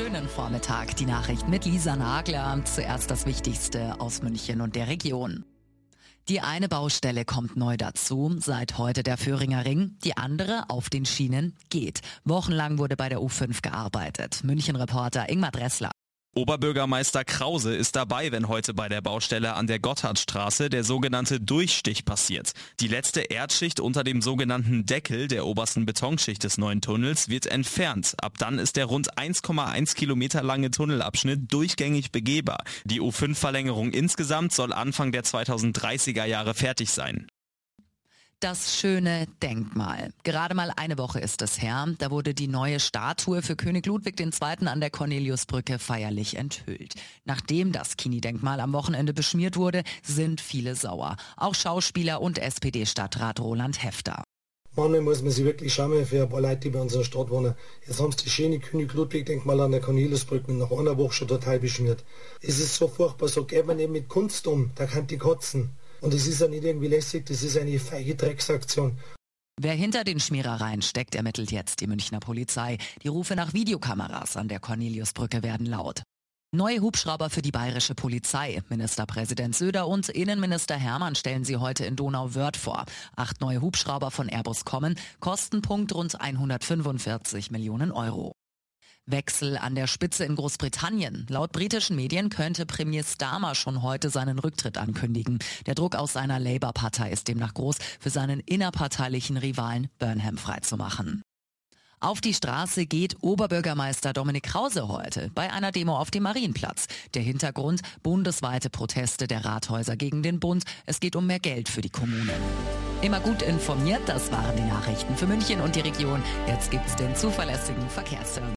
schönen Vormittag. Die Nachricht mit Lisa Nagler. Zuerst das Wichtigste aus München und der Region. Die eine Baustelle kommt neu dazu, seit heute der Föhringer Ring. Die andere auf den Schienen geht. Wochenlang wurde bei der U5 gearbeitet. München-Reporter Ingmar Dressler. Oberbürgermeister Krause ist dabei, wenn heute bei der Baustelle an der Gotthardstraße der sogenannte Durchstich passiert. Die letzte Erdschicht unter dem sogenannten Deckel der obersten Betonschicht des neuen Tunnels wird entfernt. Ab dann ist der rund 1,1 Kilometer lange Tunnelabschnitt durchgängig begehbar. Die U5-Verlängerung insgesamt soll Anfang der 2030er Jahre fertig sein. Das schöne Denkmal. Gerade mal eine Woche ist es her. Da wurde die neue Statue für König Ludwig II. An der Corneliusbrücke feierlich enthüllt. Nachdem das Kini-Denkmal am Wochenende beschmiert wurde, sind viele sauer. Auch Schauspieler und SPD-Stadtrat Roland Häfter. Manchmal muss man sich wirklich schämen für ein paar Leute, die bei unserer Stadt wohnen. Jetzt haben sie das schöne König Ludwig-Denkmal an der Corneliusbrücke nach einer Woche schon total beschmiert. Es ist so furchtbar, so geht man nicht mit Kunst um, da kann die kotzen. Und es ist ja nicht irgendwie lässig, das ist eine feige Drecksaktion. Wer hinter den Schmierereien steckt, ermittelt jetzt die Münchner Polizei. Die Rufe nach Videokameras an der Corneliusbrücke werden laut. Neue Hubschrauber für die bayerische Polizei. Ministerpräsident Söder und Innenminister Hermann stellen sie heute in Donauwörth vor. 8 neue Hubschrauber von Airbus kommen, Kostenpunkt rund 145 Millionen Euro. Wechsel an der Spitze in Großbritannien. Laut britischen Medien könnte Premier Starmer schon heute seinen Rücktritt ankündigen. Der Druck aus seiner Labour-Partei ist demnach groß, für seinen innerparteilichen Rivalen Burnham freizumachen. Auf die Straße geht Oberbürgermeister Dominik Krause heute bei einer Demo auf dem Marienplatz. Der Hintergrund: bundesweite Proteste der Rathäuser gegen den Bund. Es geht um mehr Geld für die Kommunen. Immer gut informiert, das waren die Nachrichten für München und die Region. Jetzt gibt's den zuverlässigen Verkehrsservice.